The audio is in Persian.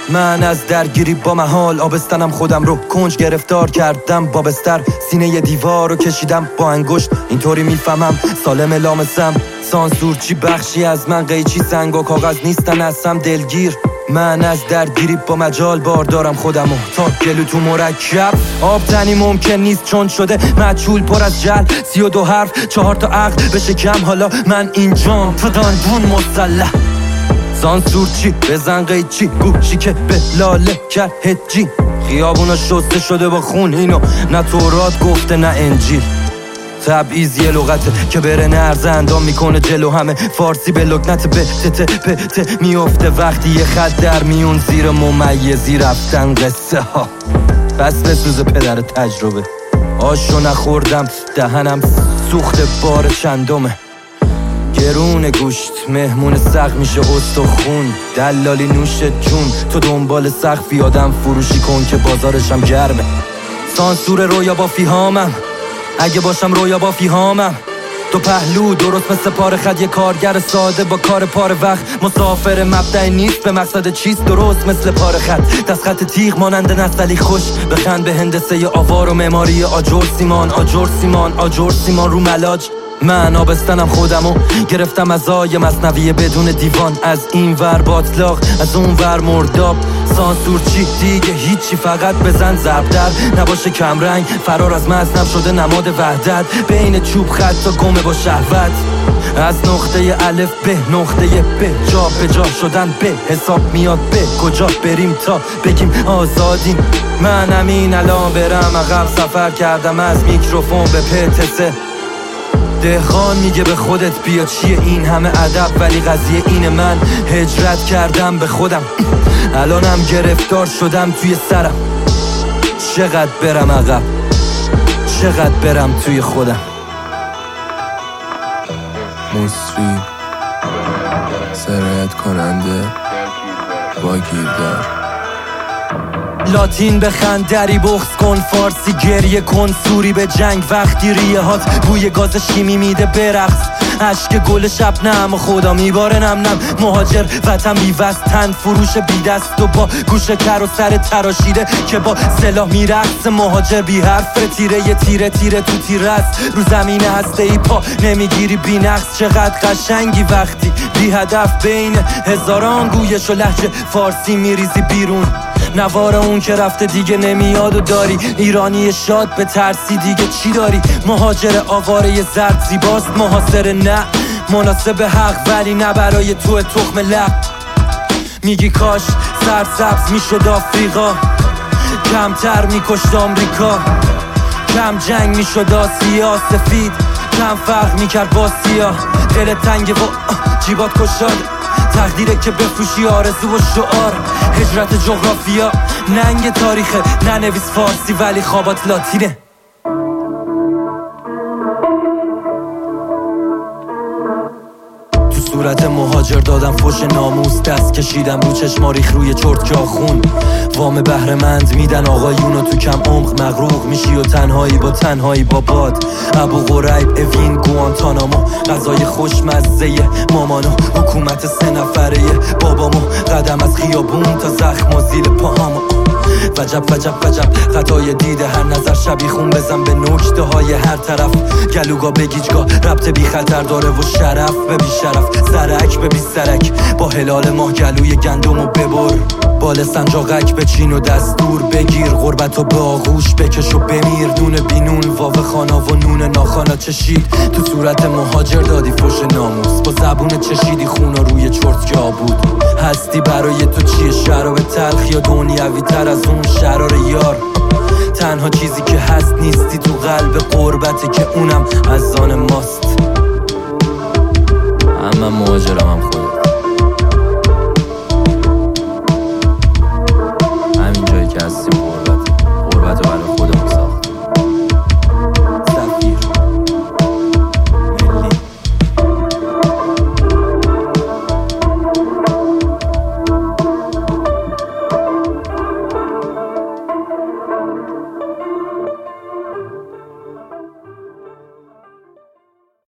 من از درگیری با محال آبستنم خودم رو کنج گرفتار کردم با بستر سینه ی دیوار رو کشیدم با انگشت اینطوری میفهمم سالم لامسم سانسور چی بخشی از من قیچی سنگ و کاغذ نیستن هستم دلگیر من از درگیری با مجال بار دارم خودمو تا گلو تو مرکب آب تنی ممکن نیست چون شده مجهول پر از جل 32 حرف 4 تا عقل بشه کم حالا من اینجام تو دانبون مسلح سانسور چی بزن قیچی گوشی که به لاله کرد هجی خیابونا شسته شده با خون اینو نه تورات گفته نه انجیل تبعیض یه لغته که بره نرز اندام میکنه جلو همه فارسی به لکنت به ته میفته وقتی یه خط در میون زیر ممیزی رفتن قصه ها بس بسوز پدر تجربه آشو نخوردم دهنم سوخت بار چندمه گرون گوشت مهمون سق میشه استخون دلالی نوش جون تو دنبال سقفی آدم فروشی کن که بازارشم گرمه سانسور رویا با فیهامم اگه باشم رویا با فیهامم دو پهلو درست مثل پاره خد یه کارگر ساده با کار پاره وقت مسافر مبدأ نیست به مقصد چیست درست مثل پاره خط دست خط تیغ مانند نستعلی خوش بخند به هندسه ی آوار و معماری آجر سیمان رو ملاج من آبستنم خودمو گرفتم از آیه مصنوی بدون دیوان از این ور باطلاق از اون ور مرداب سانسور چی دیگه هیچی فقط بزن ضرب در نباشه کمرنگ فرار از مذنب شده نماد وحدت بین چوب خط تا گمه با شهوت از نقطه الف به نقطه ب جا به جا شدن به حساب میاد به کجا بریم تا بگیم آزادیم من همین الان برم عقب سفر کردم از میکروفون به پتسه دهقان میگه به خودت بیا چیه این همه ادب ولی قضیه اینه من هجرت کردم به خودم الانم گرفتار شدم توی سرم چقدر برم عقب چقدر برم توی خودم مصری سرایت کننده با گیردار لاتین بخند دری بغض کن فارسی گریه کن سوری به جنگ وقتی ریه هات بوی گاز شیمی میده برقص عشق گل شبنم و خدا میباره نم مهاجر وطن بیوست تن فروش بی دست و با گوش کر و سر تراشیده که با سلاح میرقص مهاجر بی حرف تیره تیره تو تیره است رو زمین هسته ای پا نمیگیری بی نقص چقدر قشنگی وقتی بی هدف بین هزاران گویش و لهجه فارسی میریزی بیرون نوار اون که رفته دیگه نمیاد و داری ایرانی شاد به ترسی دیگه چی داری مهاجر آواره زرد زیباست محاصره نه مناسب حق ولی نه برای تو تخم لب میگی کاش سرسبز میشد آفریقا کمتر میکشت آمریکا کم جنگ میشد آسیا سفید کم فرق میکرد با سیاه دل تنگ و جیبات کشاده تقدیره که بفروشی آرزو و شعار هجرت جغرافیا ننگ تاریخه ننویس فارسی ولی خوابات لاتینه صورت مهاجر دادم فوش ناموس دست کشیدم رو چشما ریخ روی چرت جا خون وام بهره‌مند میدن آقایونو تو کم عمق مغروق میشی و تنهایی با باد ابو غریب اوین گوانتانامو غذای خوشمزه مامانو حکومت 3 نفره بابامو قدم از خیابون تا زخم و زیل پاهامو وجب خطای دیده هر نظر شبیخون بزن به نکته های هر طرف گلوگا به گیجگاه ربط بی خطر داره و شرف به بی شرف سرک به بی سرک با هلال ماه گلوی گندمو ببر بال سنجاقک به چین و دستور بگیر غربت و به آغوش بکش و بمیر دون بینون واو خانا و نون ناخانا چشید تو صورت مهاجر دادی فوش ناموس با زبون چشیدی خونا روی چرت جا بود هستی برای تو چیه شراب تلخ یا دنیوی تر از اون شرار یار تنها چیزی که هست نیستی تو قلب غربتی که اونم از آن ماست من مهاجرم هم خودم